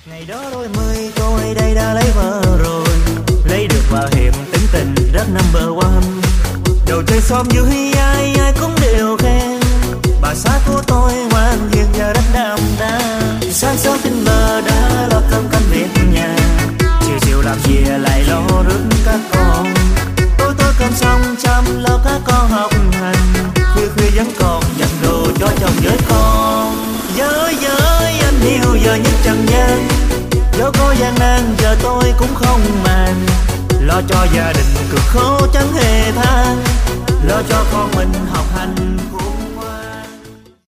Ngày đó đôi mươi tôi đây đã lấy vợ rồi, lấy được vợ hiền tính tình rất number one. Đầu chơi xóm dưới ai ai cũng đều khen, bà xã của tôi ngoan hiền và rất đam đa. Sáng sớm tinh mơ đã lo cơm canh việc nhà, chiều chiều làm về lại lo rước các con. Tối cơm xong chăm lo các con học hành, khuya khuya vẫn còn dặn đồ cho chồng với con. Với anh yêu giờ nhất trần gian, dẫu có gian nan giờ tôi cũng không màng. Lo cho gia đình cực khổ chẳng hề than, lo cho con mình học hành.